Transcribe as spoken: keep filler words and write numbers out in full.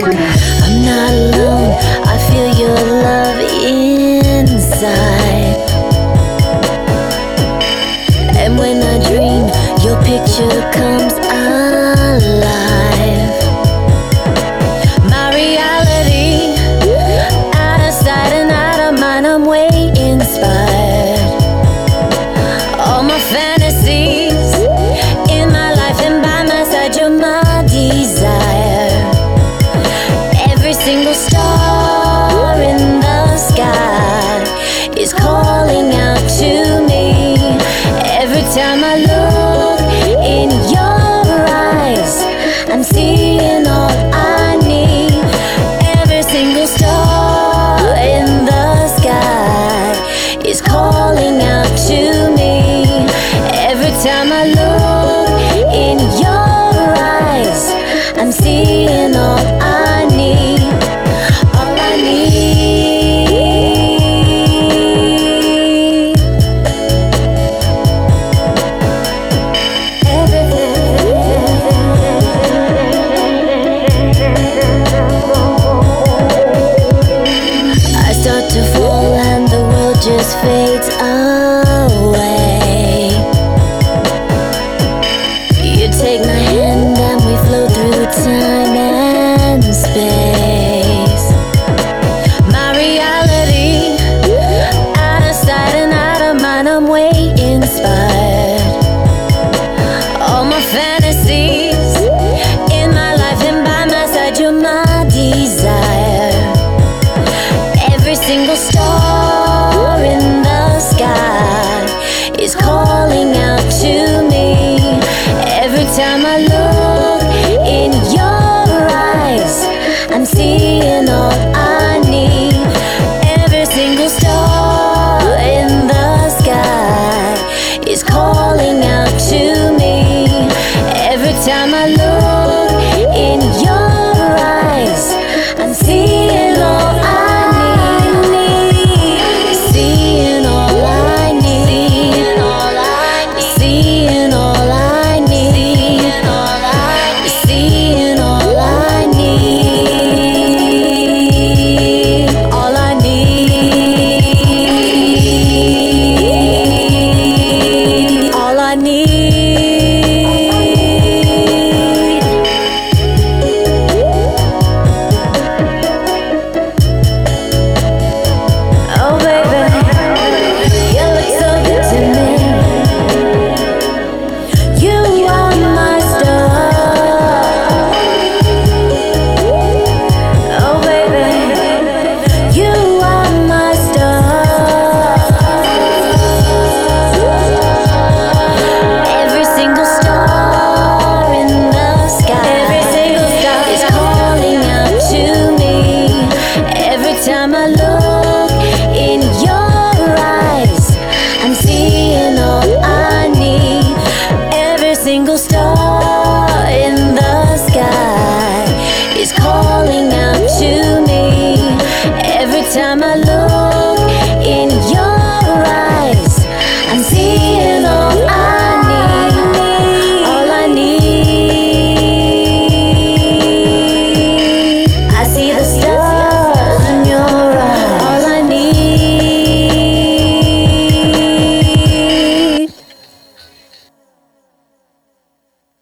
I'm not alone, I feel your love inside. And when I dream, your picture comes alive. My reality, out of sight and out of mind, I'm way inspired. All my fantasies, in my life and by my side, you're my desire. Every single star in the sky is calling out to me. Every time I look in your eyes, I'm seeing all I need. Every single star in the sky is calling out to me. Every time I look in your eyes, I'm seeing all I need. All I need. I start to fall and the world just fades away. You take my hand and we flow through time and space. My reality, out of sight and out of mind, I'm way inspired. All my fantasies, in my life and by my side, you're my desire. Every single star in the sky is calling out to me. Every time I look in your eyes, I'm seeing all I need. Every single star in the sky is calling out to me. Every time I look in your eyes, I'm seeing all I need. Seeing all I need. Seeing all I need. Seeing all I need. All I need. All I need. Oh baby, you look so good to me. You are my star. Oh baby, you are my star. Every single star in the sky, every single star is calling out to me. Every time I look in your eyes, I'm seeing all I need. Every single star in the sky is calling out to me. Every time I look in your eyes, I'm seeing